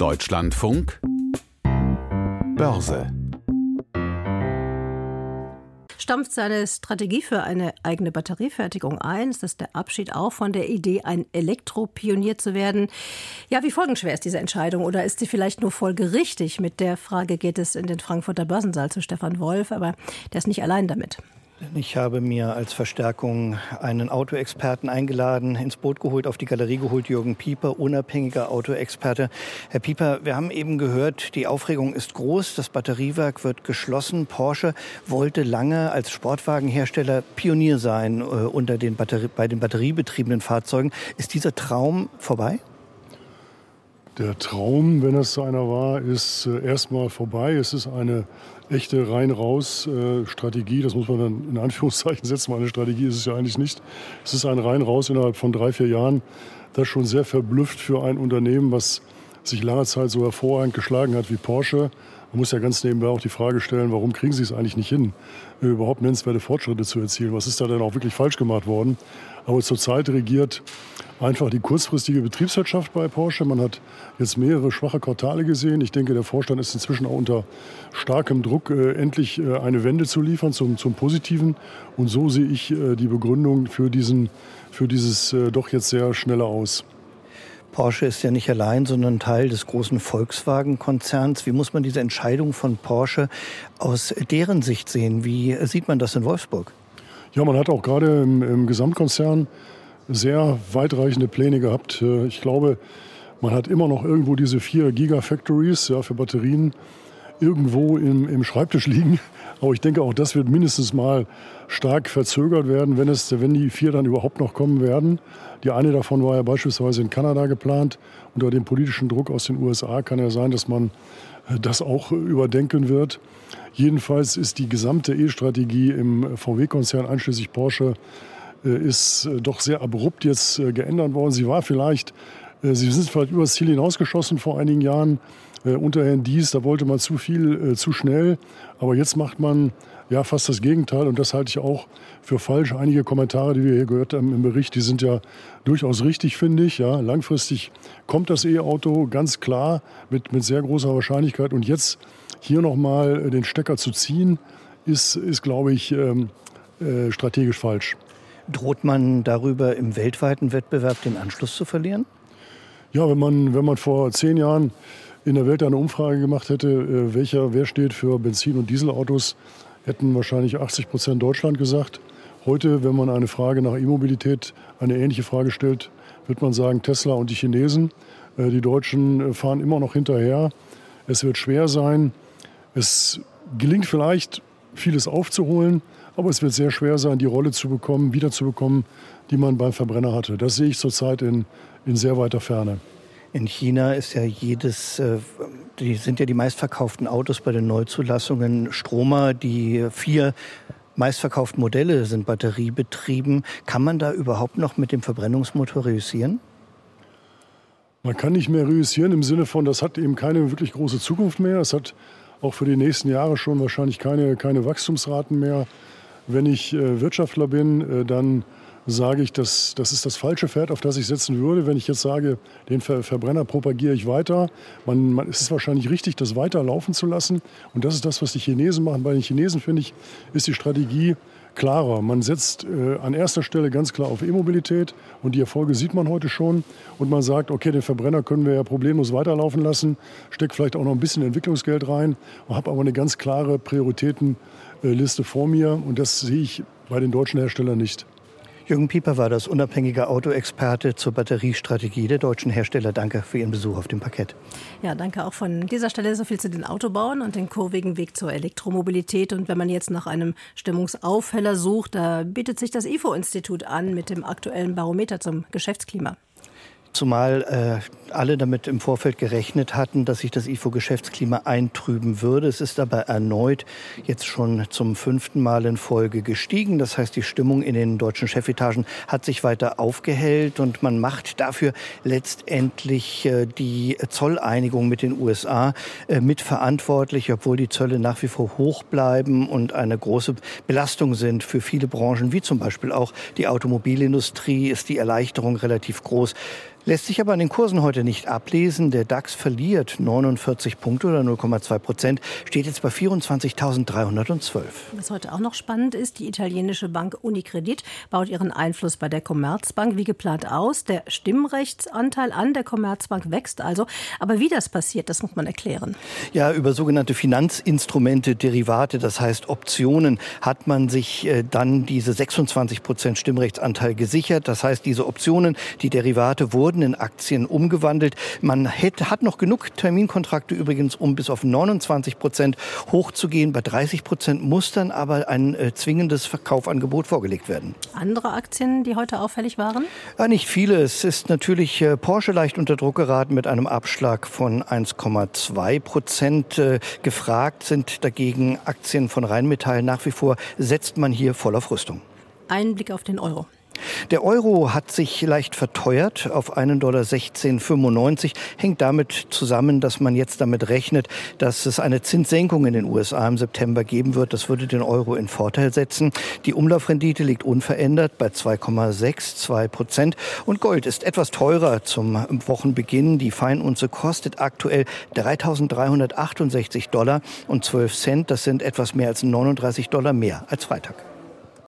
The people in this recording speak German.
Deutschlandfunk Börse. Stampft seine Strategie für eine eigene Batteriefertigung ein? Ist das der Abschied auch von der Idee, ein Elektropionier zu werden? Ja, wie folgenschwer ist diese Entscheidung? Oder ist sie vielleicht nur folgerichtig? Mit der Frage geht es in den Frankfurter Börsensaal zu Stefan Wolf, aber der ist nicht allein damit. Ich habe mir als Verstärkung einen Autoexperten eingeladen, ins Boot geholt, auf die Galerie geholt, Jürgen Pieper, unabhängiger Autoexperte. Herr Pieper, wir haben eben gehört, die Aufregung ist groß, das Batteriewerk wird geschlossen. Porsche wollte lange als Sportwagenhersteller Pionier sein bei den batteriebetriebenen Fahrzeugen. Ist dieser Traum vorbei? Der Traum, wenn es so einer war, ist erstmal vorbei. Es ist eine echte Rein-Raus-Strategie. Das muss man dann in Anführungszeichen setzen. Eine Strategie ist es ja eigentlich nicht. Es ist ein Rein-Raus innerhalb von 3-4 Jahren. Das schon sehr verblüfft für ein Unternehmen, was sich lange Zeit so hervorragend geschlagen hat wie Porsche. Man muss ja ganz nebenbei auch die Frage stellen, warum kriegen sie es eigentlich nicht hin, überhaupt nennenswerte Fortschritte zu erzielen? Was ist da denn auch wirklich falsch gemacht worden? Aber zurzeit regiert einfach die kurzfristige Betriebswirtschaft bei Porsche. Man hat jetzt mehrere schwache Quartale gesehen. Ich denke, der Vorstand ist inzwischen auch unter starkem Druck, endlich eine Wende zu liefern zum Positiven. Und so sehe ich die Begründung für dieses doch jetzt sehr schnelle Aus. Porsche ist ja nicht allein, sondern Teil des großen Volkswagen-Konzerns. Wie muss man diese Entscheidung von Porsche aus deren Sicht sehen? Wie sieht man das in Wolfsburg? Ja, man hat auch gerade im Gesamtkonzern sehr weitreichende Pläne gehabt. Ich glaube, man hat immer noch irgendwo diese 4 Gigafactories für Batterien irgendwo im Schreibtisch liegen. Aber ich denke, auch das wird mindestens mal stark verzögert werden, wenn die 4 dann überhaupt noch kommen werden. Die eine davon war ja beispielsweise in Kanada geplant. Unter dem politischen Druck aus den USA kann ja sein, dass man das auch überdenken wird. Jedenfalls ist die gesamte E-Strategie im VW-Konzern einschließlich Porsche ist doch sehr abrupt jetzt geändert worden. Sie sind vielleicht über das Ziel hinausgeschossen vor einigen Jahren. Unter Herrn Diess, da wollte man zu viel, zu schnell. Aber jetzt macht man ja fast das Gegenteil. Und das halte ich auch für falsch. Einige Kommentare, die wir hier gehört haben im Bericht, die sind ja durchaus richtig, finde ich. Ja, langfristig kommt das E-Auto ganz klar mit sehr großer Wahrscheinlichkeit. Und jetzt hier nochmal den Stecker zu ziehen, ist glaube ich, strategisch falsch. Droht man darüber im weltweiten Wettbewerb den Anschluss zu verlieren? Ja, wenn man vor 10 Jahren in der Welt eine Umfrage gemacht hätte, wer steht für Benzin- und Dieselautos, hätten wahrscheinlich 80% Deutschland gesagt. Heute, wenn man eine Frage nach E-Mobilität, eine ähnliche Frage stellt, wird man sagen Tesla und die Chinesen. Die Deutschen fahren immer noch hinterher. Es wird schwer sein. Es gelingt vielleicht, vieles aufzuholen, aber es wird sehr schwer sein, die Rolle wiederzubekommen, die man beim Verbrenner hatte. Das sehe ich zurzeit in sehr weiter Ferne. In China ist ja sind ja die meistverkauften Autos bei den Neuzulassungen Stromer. Die 4 meistverkauften Modelle sind batteriebetrieben. Kann man da überhaupt noch mit dem Verbrennungsmotor reüssieren? Man kann nicht mehr reüssieren im Sinne von, das hat eben keine wirklich große Zukunft mehr. Es hat auch für die nächsten Jahre schon wahrscheinlich keine Wachstumsraten mehr. Wenn ich Wirtschaftler bin, dann sage ich, das ist das falsche Pferd, auf das ich setzen würde. Wenn ich jetzt sage, den Verbrenner propagiere ich weiter, es ist wahrscheinlich richtig, das weiter laufen zu lassen. Und das ist das, was die Chinesen machen. Bei den Chinesen, finde ich, ist die Strategie klarer. Man setzt an erster Stelle ganz klar auf E-Mobilität und die Erfolge sieht man heute schon. Und man sagt, okay, den Verbrenner können wir ja problemlos weiterlaufen lassen, steckt vielleicht auch noch ein bisschen Entwicklungsgeld rein, habe aber eine ganz klare Prioritätenliste vor mir und das sehe ich bei den deutschen Herstellern nicht. Jürgen Pieper war das, unabhängiger Autoexperte zur Batteriestrategie der deutschen Hersteller. Danke für Ihren Besuch auf dem Parkett. Ja, danke auch von dieser Stelle so viel zu den Autobauern und den kurvigen Weg zur Elektromobilität. Und wenn man jetzt nach einem Stimmungsaufheller sucht, da bietet sich das IFO-Institut an mit dem aktuellen Barometer zum Geschäftsklima. Zumal alle damit im Vorfeld gerechnet hatten, dass sich das IFO-Geschäftsklima eintrüben würde. Es ist aber erneut jetzt schon zum 5. Mal in Folge gestiegen. Das heißt, die Stimmung in den deutschen Chefetagen hat sich weiter aufgehellt und man macht dafür letztendlich die Zolleinigung mit den USA mitverantwortlich, obwohl die Zölle nach wie vor hoch bleiben und eine große Belastung sind für viele Branchen, wie zum Beispiel auch die Automobilindustrie, ist die Erleichterung relativ groß. Lässt sich aber an den Kursen heute nicht ablesen. Der DAX verliert 49 Punkte oder 0,2%, steht jetzt bei 24.312. Was heute auch noch spannend ist, die italienische Bank Unicredit baut ihren Einfluss bei der Commerzbank wie geplant aus. Der Stimmrechtsanteil an der Commerzbank wächst also. Aber wie das passiert, das muss man erklären. Ja, über sogenannte Finanzinstrumente, Derivate, das heißt Optionen, hat man sich dann diese 26% Stimmrechtsanteil gesichert. Das heißt, diese Optionen, die Derivate wurden in Aktien umgewandelt. Man hat noch genug Terminkontrakte übrigens, um bis auf 29% hochzugehen. Bei 30% muss dann aber ein zwingendes Verkaufangebot vorgelegt werden. Andere Aktien, die heute auffällig waren? Ja, nicht viele. Es ist natürlich Porsche leicht unter Druck geraten mit einem Abschlag von 1,2%. Gefragt sind dagegen Aktien von Rheinmetall. Nach wie vor setzt man hier voll auf Rüstung. Ein Blick auf den Euro. Der Euro hat sich leicht verteuert auf $1,1695. Hängt damit zusammen, dass man jetzt damit rechnet, dass es eine Zinssenkung in den USA im September geben wird. Das würde den Euro in Vorteil setzen. Die Umlaufrendite liegt unverändert bei 2,62%. Und Gold ist etwas teurer zum Wochenbeginn. Die Feinunze kostet aktuell $3.368,12. Das sind etwas mehr als $39 mehr als Freitag.